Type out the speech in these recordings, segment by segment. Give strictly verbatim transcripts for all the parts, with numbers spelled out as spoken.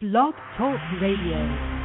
Blog Talk Radio.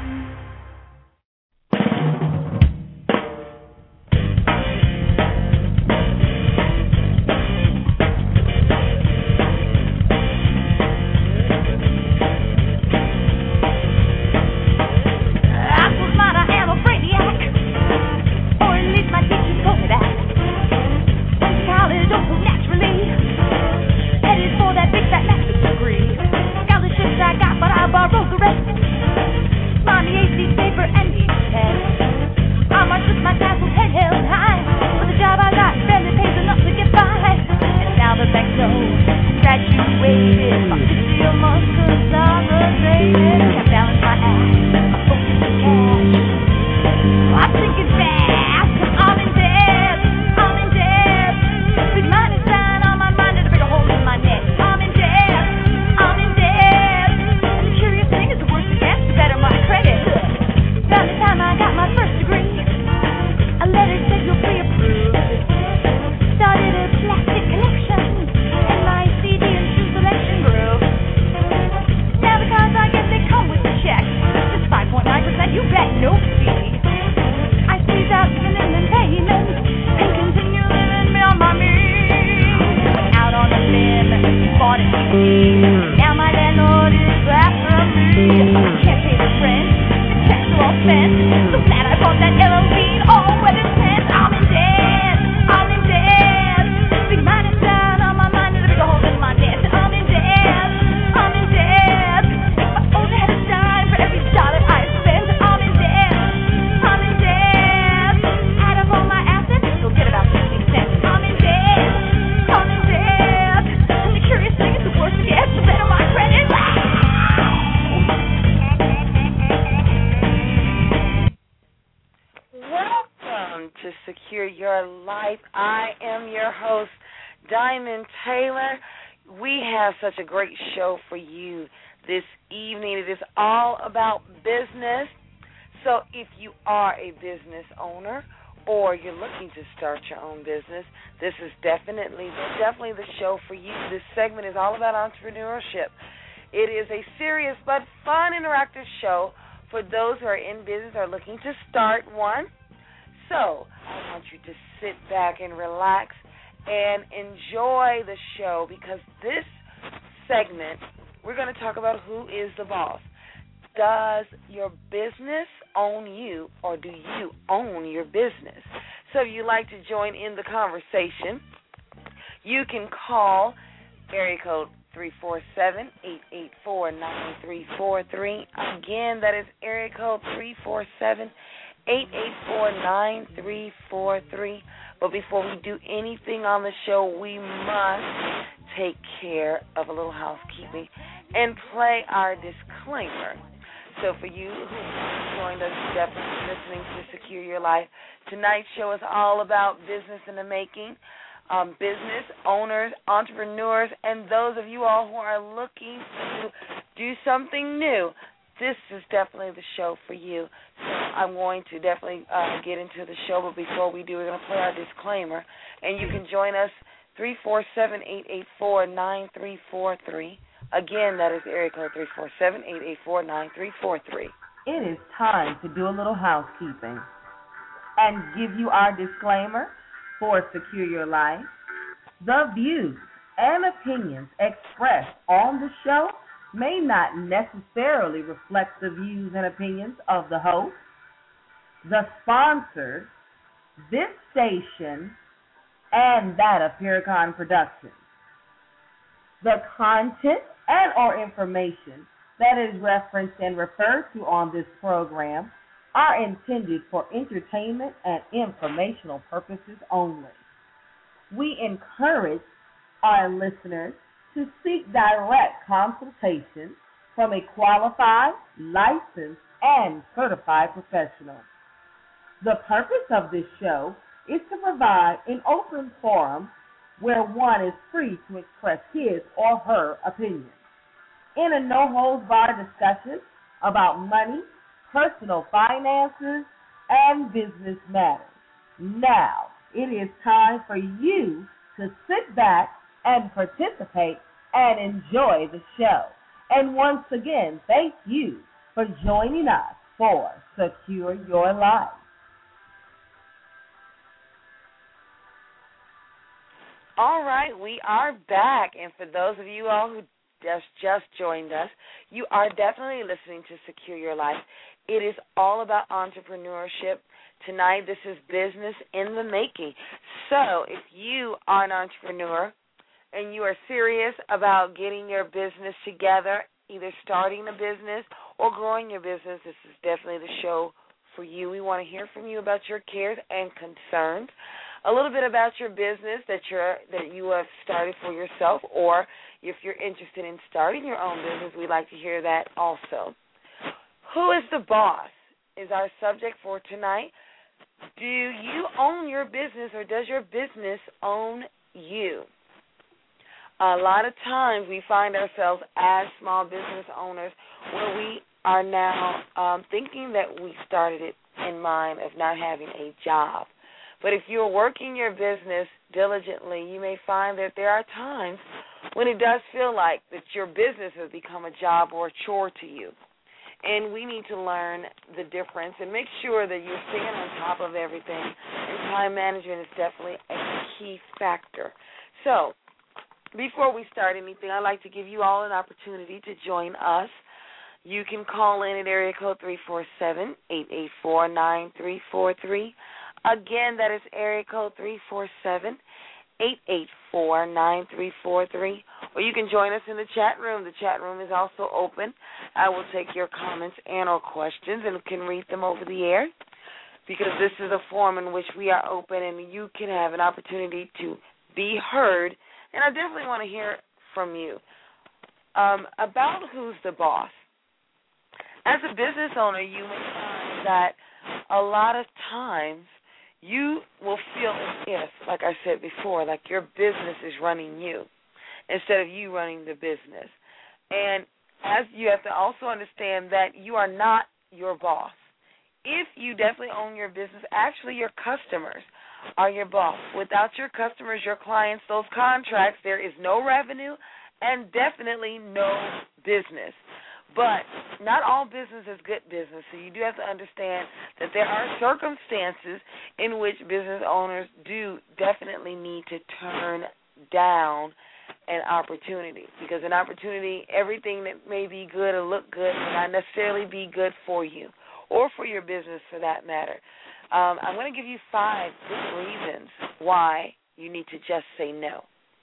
Such a great show for you this evening. It is all about business. So if you are a business owner or you're looking to start your own business, this is definitely definitely the show for you. This segment is all about entrepreneurship. It is a serious but fun interactive show for those who are in business or looking to start one. So I want you to sit back and relax and enjoy the show, because this segment, we're going to talk about who is the boss. Does your business own you, or do you own your business? So if you'd like to join in the conversation, you can call area code three four seven, eight eight four, nine three four three. Again, that is area code three four seven, eight eight four, nine three four three. But before we do anything on the show, we must take care of a little housekeeping and play our disclaimer. So for you who joined us, definitely listening to Secure Your Life, tonight's show is all about business in the making, um, business owners, entrepreneurs, and those of you all who are looking to do something new. This is definitely the show for you. So I'm going to definitely uh, get into the show, but before we do, we're going to play our disclaimer, and you can join us three four seven, eight eight four, nine three four three. Again, that is area code three four seven, eight eight four, nine three four three. It is time to do a little housekeeping and give you our disclaimer for Secure Your Life. The views and opinions expressed on the show may not necessarily reflect the views and opinions of the host, the sponsors, this station, and that of Paracon Productions. The content and or information that is referenced and referred to on this program are intended for entertainment and informational purposes only. We encourage our listeners to seek direct consultation from a qualified, licensed, and certified professional. The purpose of this show is to provide an open forum where one is free to express his or her opinion in a no-holds-barred discussion about money, personal finances, and business matters. Now, it is time for you to sit back and participate and enjoy the show. And once again, thank you for joining us for Secure Your Life. All right, we are back. And for those of you all who just, just joined us, you are definitely listening to Secure Your Life. It is all about entrepreneurship. Tonight, this is business in the making. So if you are an entrepreneur and you are serious about getting your business together, either starting a business or growing your business, this is definitely the show for you. We want to hear from you about your cares and concerns, a little bit about your business that you're that you have started for yourself, or if you're interested in starting your own business, we'd like to hear that also. Who is the boss is our subject for tonight. Do you own your business, or does your business own you? A lot of times we find ourselves as small business owners where we are now um, thinking that we started it in mind of not having a job. But if you're working your business diligently, you may find that there are times when it does feel like that your business has become a job or a chore to you. And we need to learn the difference and make sure that you're staying on top of everything. And time management is definitely a key factor. So before we start anything, I'd like to give you all an opportunity to join us. You can call in at area code three four seven, eight eight four, nine three four three. Again, that is area code three four seven, eight eight four, nine three four three. Or you can join us in the chat room. The chat room is also open. I will take your comments and or questions and can read them over the air, because this is a forum in which we are open and you can have an opportunity to be heard. And I definitely want to hear from you um, about who's the boss. As a business owner, you may find that a lot of times you will feel as if, like I said before, like your business is running you instead of you running the business. And as you have to also understand that you are not your boss. If you definitely own your business, actually your customers are your boss. Without your customers, your clients, those contracts, there is no revenue and definitely no business. But not all business is good business, so you do have to understand that there are circumstances in which business owners do definitely need to turn down an opportunity, because an opportunity, everything that may be good or look good may not necessarily be good for you or for your business for that matter. Um, I'm going to give you five good reasons why you need to just say no.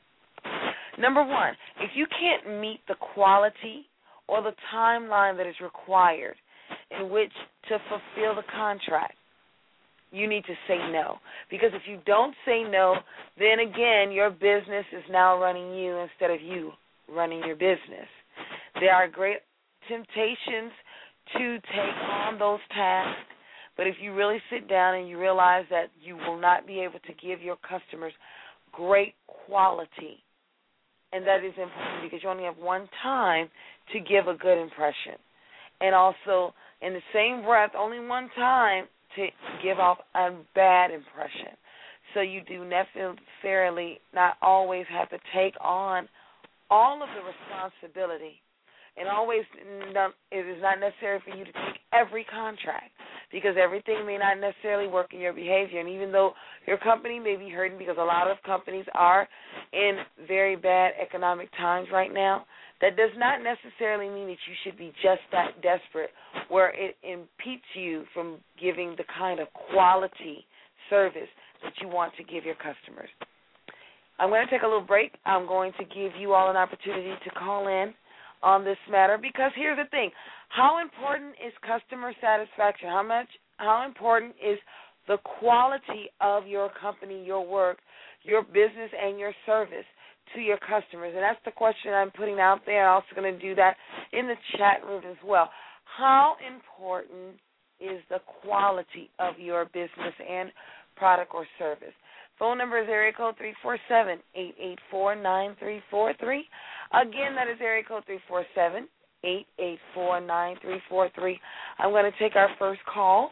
Number one, if you can't meet the quality or the timeline that is required in which to fulfill the contract, you need to say no. Because if you don't say no, then again, your business is now running you instead of you running your business. There are great temptations to take on those tasks, but if you really sit down and you realize that you will not be able to give your customers great quality, and that is important because you only have one time to give a good impression. And also, in the same breath, only one time to give off a bad impression. So you do necessarily not always have to take on all of the responsibility. And always, it is not necessary for you to take every contract, because everything may not necessarily work in your behavior. And even though your company may be hurting, because a lot of companies are in very bad economic times right now, that does not necessarily mean that you should be just that desperate where it impedes you from giving the kind of quality service that you want to give your customers. I'm going to take a little break. I'm going to give you all an opportunity to call in on this matter, because here's the thing. How important is customer satisfaction? How much? How important is the quality of your company, your work, your business, and your service to your customers? And that's the question I'm putting out there. I'm also going to do that in the chat room as well. How important is the quality of your business and product or service? Phone number is area code three four seven, eight eight four, nine three four three. Again, that is area code three four seven, eight eight four, nine three four three. I'm going to take our first call.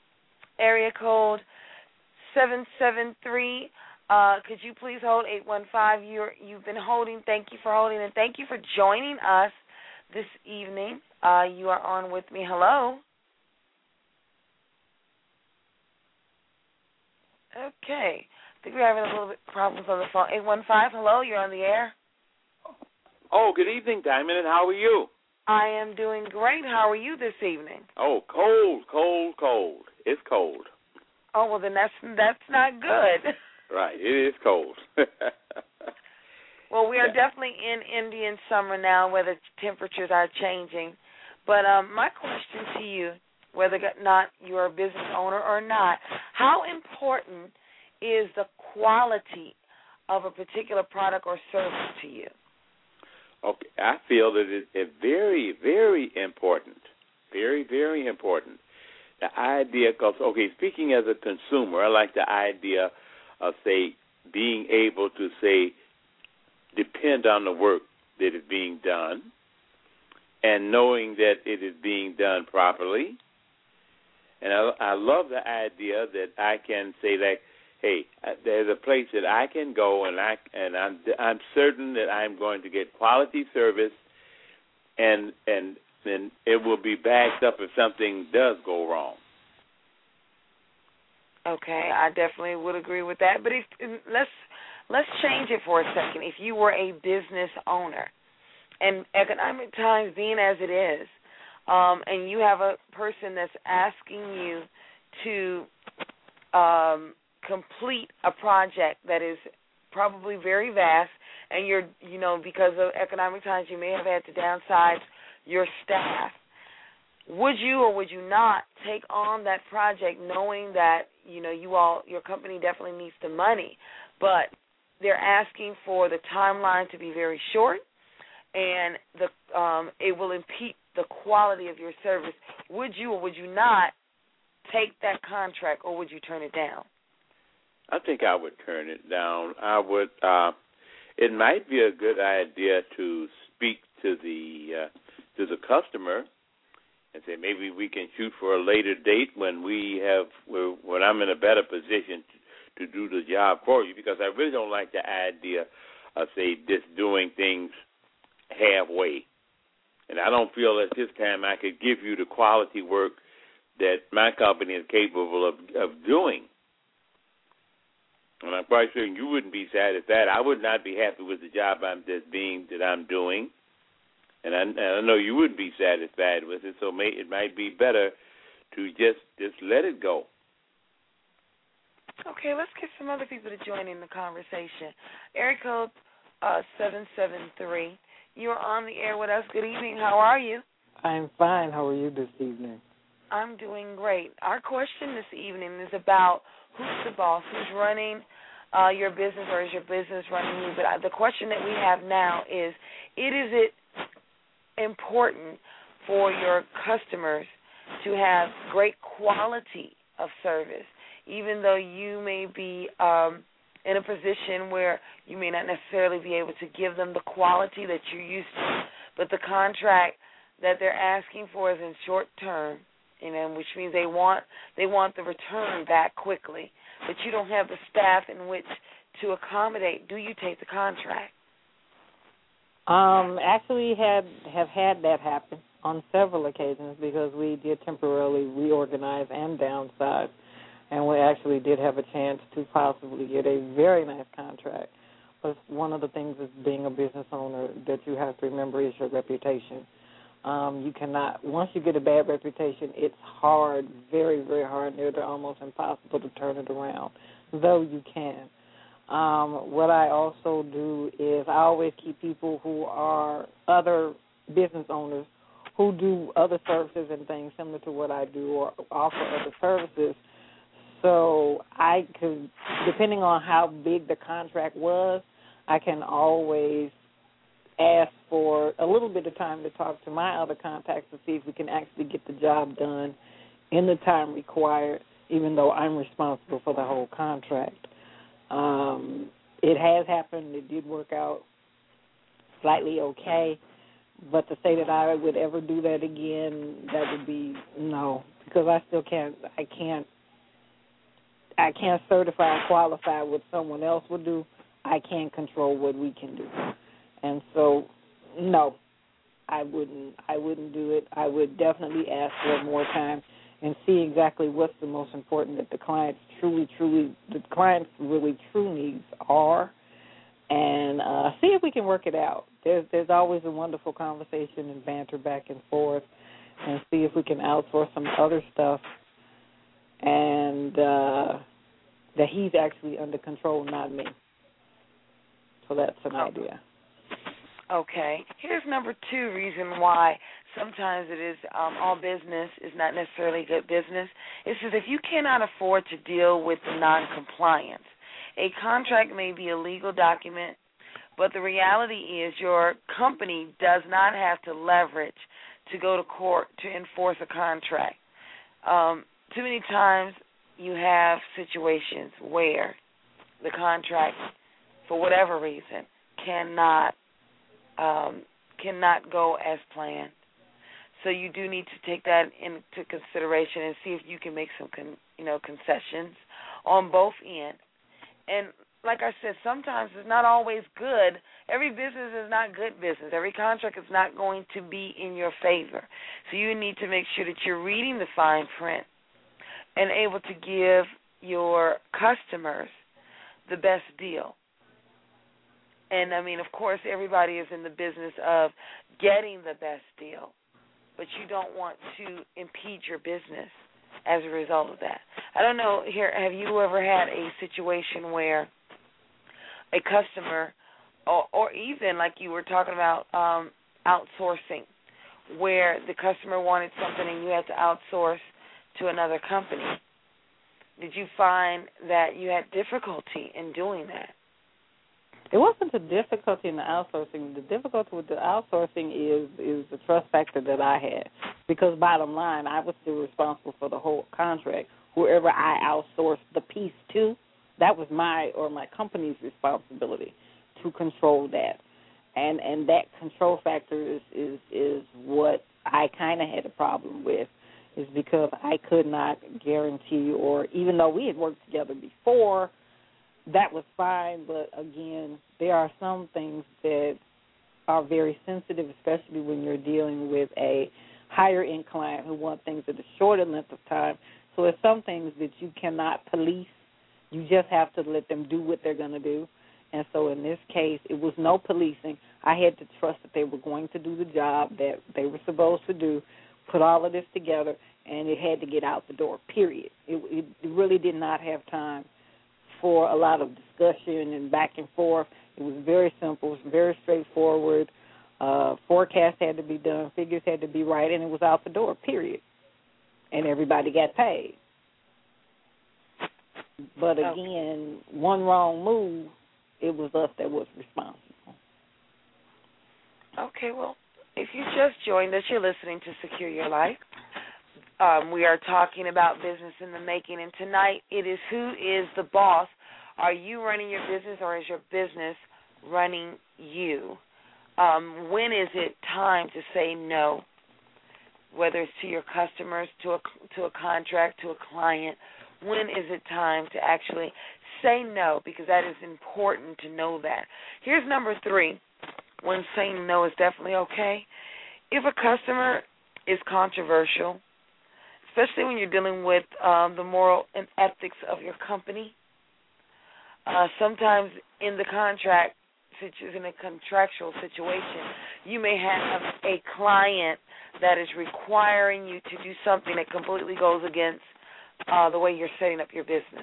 Area code seven seven three. Uh, could you please hold eight one five? You're, you've been holding. Thank you for holding, and thank you for joining us this evening. Uh, you are on with me. Hello. Okay. I think we're having a little bit problems on the phone. eight one five, hello, you're on the air. Oh, good evening, Diamond, and how are you? I am doing great. How are you this evening? Oh, cold, cold, cold. It's cold. Oh, well, then that's that's not good. Right, it is cold. Well, we are yeah. definitely in Indian summer now where the temperatures are changing. But um, my question to you, whether or not you're a business owner or not, how important is the quality of a particular product or service to you? Okay, I feel that it is very, very important. Very, very important. The idea, because, okay, speaking as a consumer, I like the idea of, say, being able to, say, depend on the work that is being done and knowing that it is being done properly. And I, I love the idea that I can say that, hey, there's a place that I can go and I and I'm I'm certain that I'm going to get quality service, and and then it will be backed up if something does go wrong. Okay, I definitely would agree with that. But if let's let's change it for a second. If you were a business owner, and economic times being as it is, um, and you have a person that's asking you to um, complete a project that is probably very vast, and you're, you know, because of economic times, you may have had to downsize your staff. Would you or would you not take on that project knowing that, you know, you all, your company definitely needs the money, but they're asking for the timeline to be very short, and the um, it will impede the quality of your service? Would you or would you not take that contract, or would you turn it down? I think I would turn it down. I would. Uh, it might be a good idea to speak to the uh, to the customer and say maybe we can shoot for a later date when we have when I'm in a better position to, to do the job for you, because I really don't like the idea of, say, just doing things halfway. And I don't feel at this time I could give you the quality work that my company is capable of, of doing. And I'm quite certain you wouldn't be satisfied. I would not be happy with the job I'm just being that I'm doing, and I, and I know you wouldn't be satisfied with it. So may, it might be better to just just let it go. Okay, let's get some other people to join in the conversation. Area code uh, seven seven three. You're on the air with us. Good evening. How are you? I'm fine. How are you this evening? I'm doing great. Our question this evening is about who's the boss, who's running uh, your business, or is your business running you? But uh, the question that we have now is, it is it important for your customers to have great quality of service, even though you may be um, in a position where you may not necessarily be able to give them the quality that you're used to, but the contract that they're asking for is in short term, you know, which means they want they want the return back quickly, but you don't have the staff in which to accommodate. Do you take the contract? Um, actually, had have had that happen on several occasions because we did temporarily reorganize and downsize, and we actually did have a chance to possibly get a very nice contract. But one of the things is being a business owner that you have to remember is your reputation. Um, you cannot, once you get a bad reputation, it's hard, very, very hard, near to almost impossible to turn it around, though you can. Um, what I also do is I always keep people who are other business owners who do other services and things similar to what I do or offer other services. So I could, depending on how big the contract was, I can always ask for a little bit of time to talk to my other contacts to see if we can actually get the job done in the time required, even though I'm responsible for the whole contract. Um, it has happened. It did work out slightly okay, but to say that I would ever do that again, that would be no, because I still can't. I can't. I can't certify and qualify what someone else would do. I can't control what we can do. And so, no, I wouldn't I wouldn't do it. I would definitely ask for more time and see exactly what's the most important that the client's truly, truly, the client's really true needs are, and uh, see if we can work it out. There's there's always a wonderful conversation and banter back and forth, and see if we can outsource some other stuff, and uh, that he's actually under control, not me. So that's an idea. Okay. Here's number two reason why sometimes it is um, all business is not necessarily good business. It says if you cannot afford to deal with the noncompliance, a contract may be a legal document, but the reality is your company does not have to leverage to go to court to enforce a contract. Um, too many times you have situations where the contract, for whatever reason, cannot um, cannot go as planned. So you do need to take that into consideration and see if you can make some, con, you know, concessions on both ends. And like I said, sometimes it's not always good. Every business is not good business. Every contract is not going to be in your favor. So you need to make sure that you're reading the fine print and able to give your customers the best deal. And, I mean, of course, everybody is in the business of getting the best deal, but you don't want to impede your business as a result of that. I don't know, here, have you ever had a situation where a customer, or, or even like you were talking about um, outsourcing, where the customer wanted something and you had to outsource to another company? Did you find that you had difficulty in doing that? It wasn't the difficulty in the outsourcing. The difficulty with the outsourcing is is the trust factor that I had. Because bottom line, I was still responsible for the whole contract. Whoever I outsourced the piece to, that was my or my company's responsibility to control that. And and that control factor is, is, is what I kind of had a problem with, is because I could not guarantee, or even though we had worked together before, that was fine, but again, there are some things that are very sensitive, especially when you're dealing with a higher-end client who want things at a shorter length of time. So there's some things that you cannot police. You just have to let them do what they're going to do. And so in this case, it was no policing. I had to trust that they were going to do the job that they were supposed to do, put all of this together, and it had to get out the door, period. It, it really did not have time for a lot of discussion and back and forth. It was very simple, it was very straightforward. Uh, forecast had to be done, figures had to be right, and it was out the door, period. And everybody got paid. But again, okay. One wrong move, it was us that was responsible. Okay, well, if you just joined us, you're listening to Secure Your Life. Um, we are talking about business in the making, and tonight it is who is the boss. Are you running your business, or is your business running you? Um, when is it time to say no, whether it's to your customers, to a, to a contract, to a client? When is it time to actually say no, because that is important to know that. Here's number three, when saying no is definitely okay. If a customer is controversial, especially when you're dealing with um, the moral and ethics of your company. Uh, sometimes in the contract, in a contractual situation, you may have a client that is requiring you to do something that completely goes against uh, the way you're setting up your business.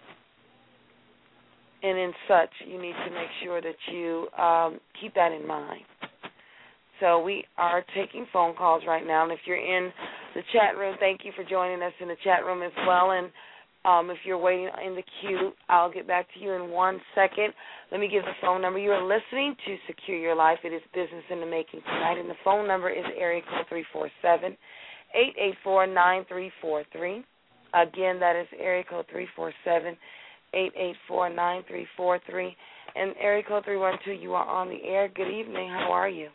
And in such, you need to make sure that you um, keep that in mind. So we are taking phone calls right now, and if you're in the chat room, thank you for joining us in the chat room as well. And um, if you're waiting in the queue, I'll get back to you in one second. Let me give the phone number. You are listening to Secure Your Life. It is Business in the Making tonight, and the phone number is area code three four seven, eight eight four, nine three four three. Again, that is area code three four seven, eight eight four, nine three four three. And area code three one two, you are on the air. Good evening. How are you?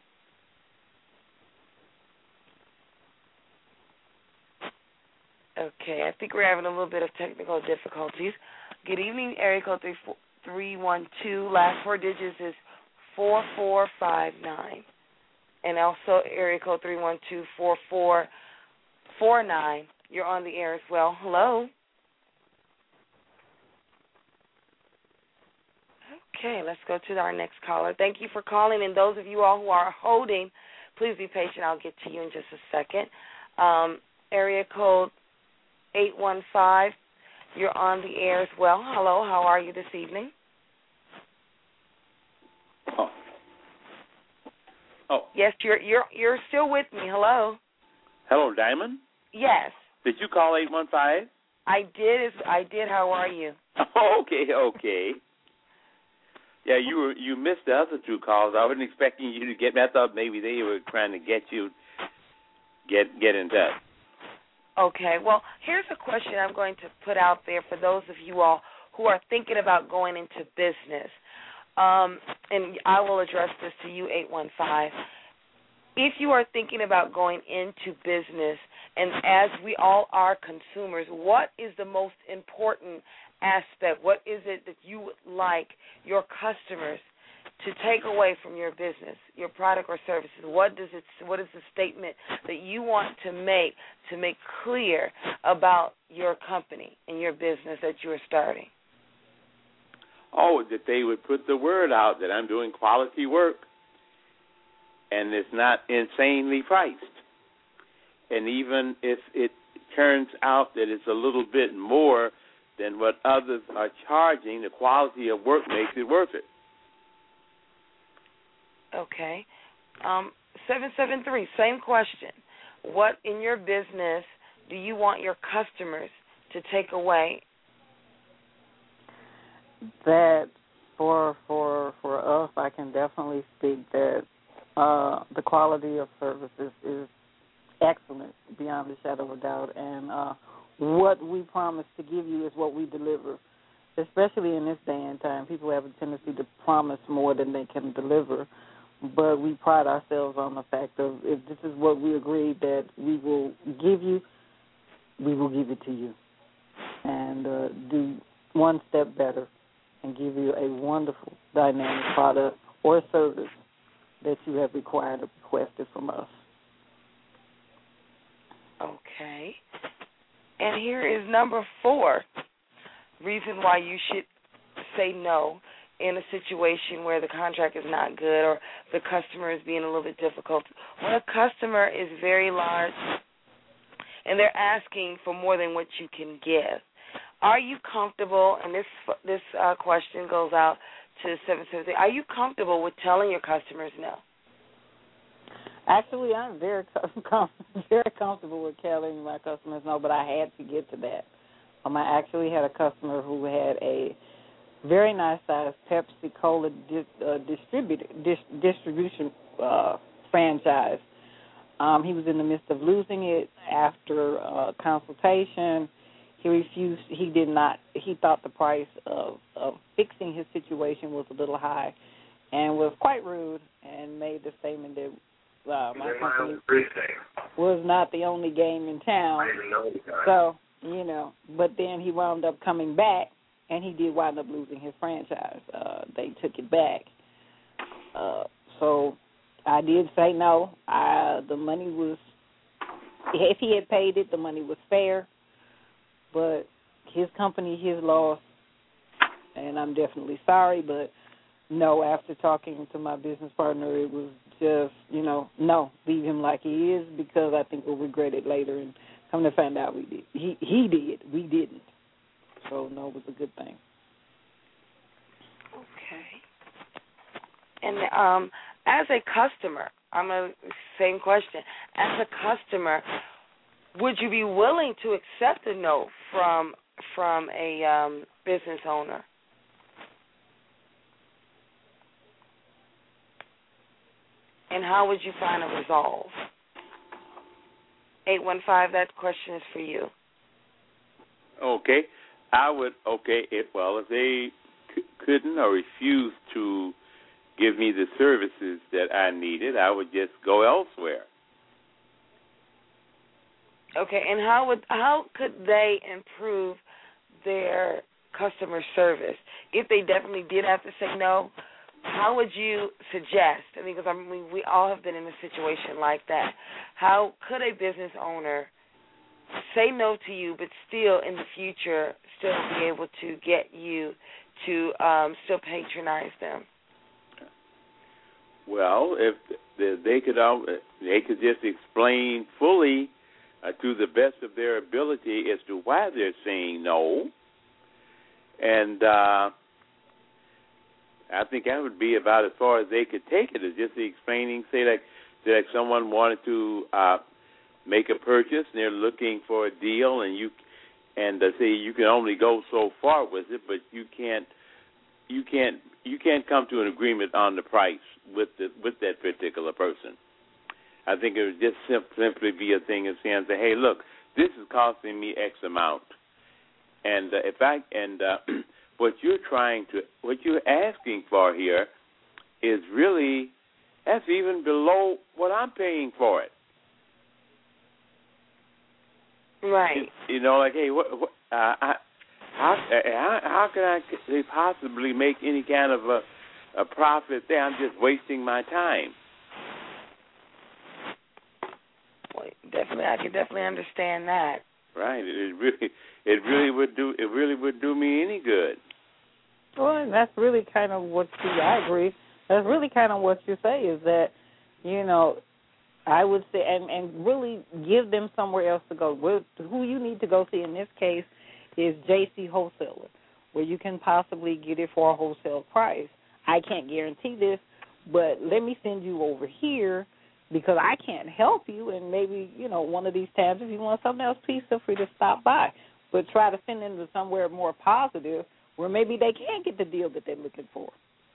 Okay, I think we're having a little bit of technical difficulties. Good evening, area code three one two. Last four digits is four four five nine. and also area code three one two, four four four nine. You're on the air as well. Hello. Okay, let's go to our next caller. Thank you for calling, and those of you all who are holding, please be patient. I'll get to you in just a second. Um, area code eight one five. You're on the air as well. Hello, how are you this evening? Oh. Oh. Yes, you're you're you're still with me. Hello. Hello, Diamond. Yes. Did you call eight one five? I did. I did. How are you? Oh, okay, okay. Yeah, you were you missed the other two calls. I wasn't expecting you to get me. I thought maybe they were trying to get you get get in touch. Okay. Well, here's a question I'm going to put out there for those of you all who are thinking about going into business. Um, and I will address this to you, eight one five. If you are thinking about going into business, and as we all are consumers, what is the most important aspect? What is it that you would like your customers to take away from your business, your product or services? What does it? What is the statement that you want to make to make clear about your company and your business that you are starting? Oh, that they would put the word out that I'm doing quality work and it's not insanely priced. And even if it turns out that it's a little bit more than what others are charging, the quality of work makes it worth it. Okay. Um, seven seven three, same question. What in your business do you want your customers to take away? That for for for us, I can definitely speak that uh, the quality of services is excellent beyond a shadow of a doubt, and uh, what we promise to give you is what we deliver. Especially in this day and time, people have a tendency to promise more than they can deliver, but we pride ourselves on the fact of if this is what we agreed that we will give you, we will give it to you, and uh, do one step better and give you a wonderful, dynamic product or service that you have required or requested from us. Okay. And here is number four, reason why you should say no in a situation where the contract is not good or the customer is being a little bit difficult. When a customer is very large and they're asking for more than what you can give, are you comfortable, and this this uh, question goes out to seven seven three, are you comfortable with telling your customers no? Actually, I'm very com- very comfortable with telling my customers no, but I had to get to that. Um, I actually had a customer who had a very nice size Pepsi Cola di- uh, distributor, dis- distribution uh, franchise. Um, he was in the midst of losing it after uh, consultation. He refused. He did not. He thought the price of, of fixing his situation was a little high, and was quite rude and made the statement that uh, my company was not the only game in town. So you know, but then he wound up coming back, and he did wind up losing his franchise. Uh, they took it back. Uh, so I did say no. I, the money was, if he had paid it, the money was fair. But his company, his loss, and I'm definitely sorry, but no, after talking to my business partner, it was just, you know, no, leave him like he is because I think we'll regret it later. And come to find out we did. He, he did. We didn't. So, no, it was a good thing. Okay. And um, as a customer, I'm a same question. As a customer, would you be willing to accept a no from from a um, business owner? And how would you find a resolve? eight one five, that question is for you. Okay. I would, okay, if, well, if they c- couldn't or refused to give me the services that I needed, I would just go elsewhere. Okay, and how would how could they improve their customer service? If they definitely did have to say no, how would you suggest, I mean, because I mean, we all have been in a situation like that, how could a business owner say no to you but still in the future still be able to get you to um, still patronize them? Well, if they could, they could just explain fully uh, to the best of their ability as to why they're saying no, and uh, I think that would be about as far as they could take it. Is just the explaining, say like, say like someone wanted to uh, make a purchase and they're looking for a deal, and you and uh, say you can only go so far with it, but you can't, you can't, you can't come to an agreement on the price with the, with that particular person. I think it would just simply be a thing of saying, hey, look, this is costing me X amount, and uh, if I and uh, what you're trying to, what you're asking for here, is really that's even below what I'm paying for it. Right. You, you know, like, hey, what, what, uh, I, how, how how can I possibly make any kind of a, a profit there? I'm just wasting my time. Well, definitely, I can definitely understand that. Right. It really, it really would do. It really would do me any good. Well, and that's really kind of what you. I agree. That's really kind of what you say is that, you know, I would say, and, and really give them somewhere else to go. Who you need to go see in this case is J C Wholesaler, where you can possibly get it for a wholesale price. I can't guarantee this, but let me send you over here because I can't help you, and maybe, you know, one of these times if you want something else, please feel free to stop by. But try to send them to somewhere more positive where maybe they can get the deal that they're looking for.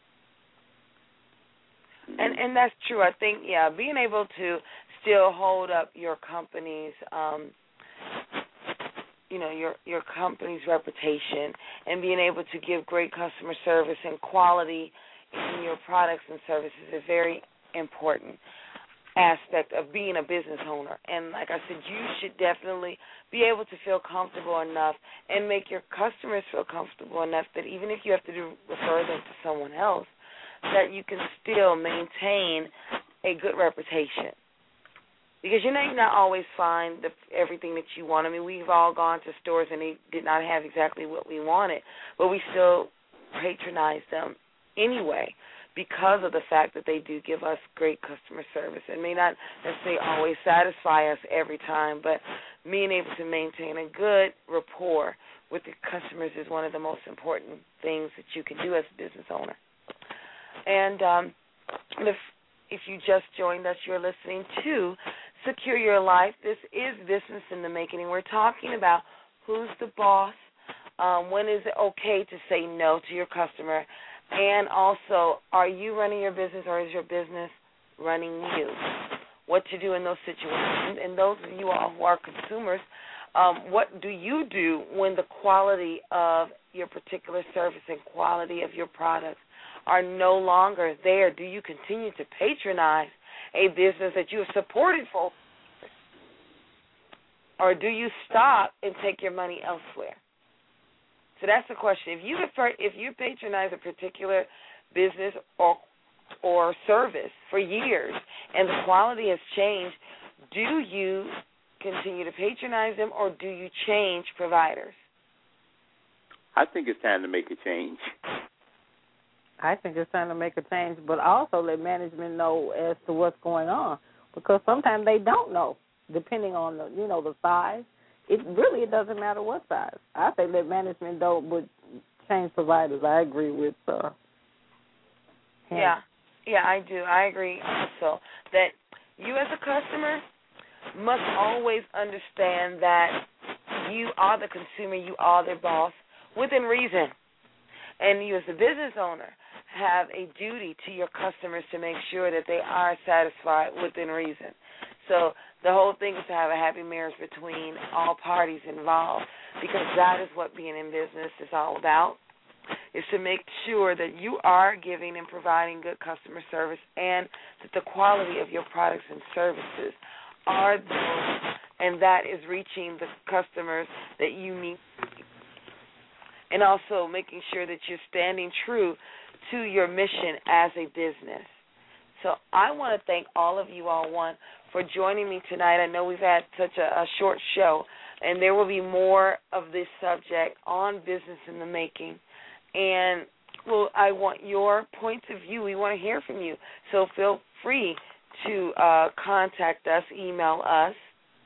And and that's true. I think, yeah, being able to still hold up your company's, um, you know, your your company's reputation and being able to give great customer service and quality in your products and services is a very important aspect of being a business owner. And like I said, you should definitely be able to feel comfortable enough and make your customers feel comfortable enough that even if you have to do, refer them to someone else, that you can still maintain a good reputation. Because you know you not always find the, everything that you want. I mean, we've all gone to stores and they did not have exactly what we wanted, but we still patronize them anyway because of the fact that they do give us great customer service. It may not necessarily always satisfy us every time, but being able to maintain a good rapport with the customers is one of the most important things that you can do as a business owner. And um, if if you just joined us, you're listening to Secure Your Life. This is Business in the Making, and we're talking about who's the boss, um, when is it okay to say no to your customer, and also, are you running your business or is your business running you? What to do in those situations. And those of you all who are consumers, um, what do you do when the quality of your particular service and quality of your products are no longer there? Do you continue to patronize a business that you have supported for, or do you stop and take your money elsewhere? So that's the question. If you refer, if you patronize a particular business or or service for years and the quality has changed, do you continue to patronize them or do you change providers? I think it's time to make a change. I think it's time to make a change, but also let management know as to what's going on, because sometimes they don't know, depending on the, you know, the size. It really it doesn't matter what size. I think let management know, but change providers. I agree with. Uh, him. Yeah, yeah, I do. I agree also that you as a customer must always understand that you are the consumer, you are their boss, within reason. And you as a business owner have a duty to your customers to make sure that they are satisfied within reason. So the whole thing is to have a happy marriage between all parties involved, because that is what being in business is all about, is to make sure that you are giving and providing good customer service and that the quality of your products and services are those, and that is reaching the customers that you need. And also making sure that you're standing true to your mission as a business. So I want to thank all of you all, one, for joining me tonight. I know we've had such a, a short show, and there will be more of this subject on Business in the Making. And, well, I want your points of view. We want to hear from you. So feel free to uh, contact us, email us,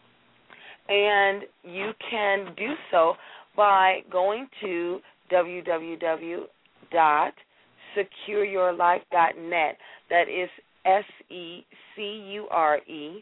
and you can do so by going to w w w dot secure your life dot net. That is S E C U R E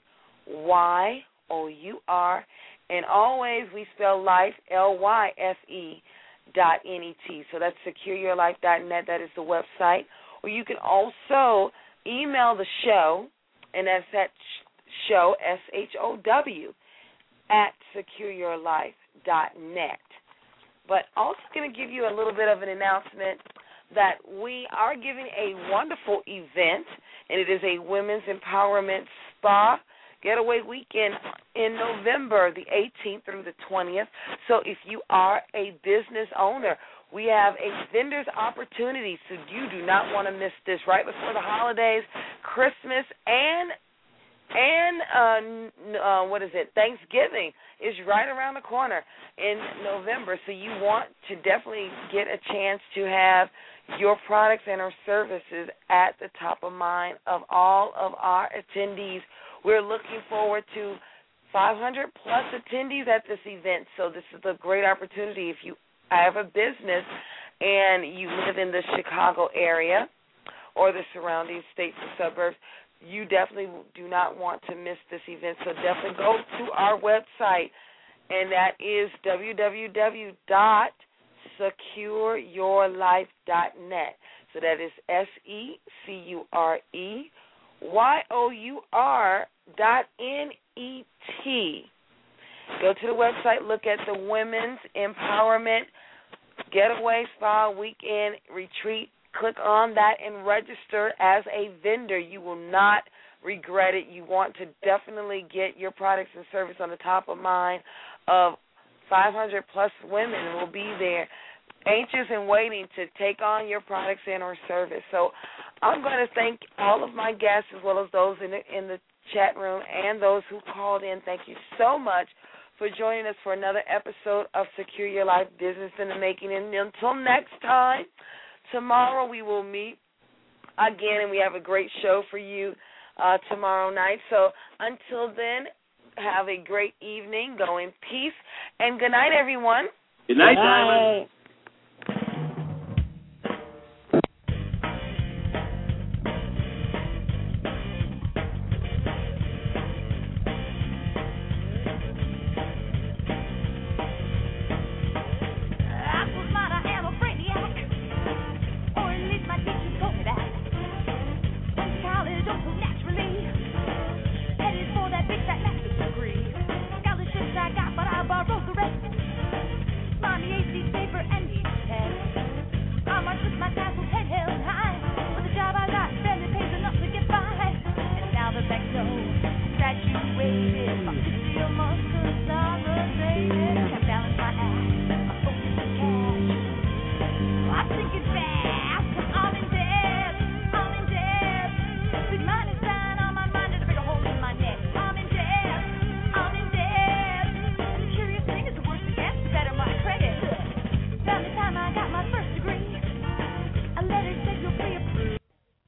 Y O U R. And always we spell life, L Y F E dot N E T. So that's secure your life dot net. That is the website. Or you can also email the show, and that's that show, S H O W, at secure your life dot net. But also going to give you a little bit of an announcement that we are giving a wonderful event, and it is a women's empowerment spa getaway weekend in November, the eighteenth through the twentieth. So if you are a business owner, we have a vendor's opportunity, so you do not want to miss this right before the holidays, Christmas, and and uh, uh, what is it, Thanksgiving is right around the corner in November. So you want to definitely get a chance to have your products and our services at the top of mind of all of our attendees. We're looking forward to five hundred plus attendees at this event. So this is a great opportunity. If you have a business and you live in the Chicago area or the surrounding states or suburbs, you definitely do not want to miss this event. So definitely go to our website, and that is w w w dot secure your life dot net. So that is S E C U R E Y O U R dot N E T. Go to the website, look at the Women's Empowerment Getaway Spa Weekend Retreat. Click on that and register as a vendor. You will not regret it. You want to definitely get your products and service on the top of mind of five hundred plus women will be there, anxious and waiting to take on your products and or service. So I'm going to thank all of my guests as well as those in the, in the chat room and those who called in. Thank you so much for joining us for another episode of Secure Your Life, Business in the Making. And until next time, tomorrow we will meet again, and we have a great show for you uh, tomorrow night. So until then, have a great evening. Go in peace. And good night, everyone. Good night, Diamond.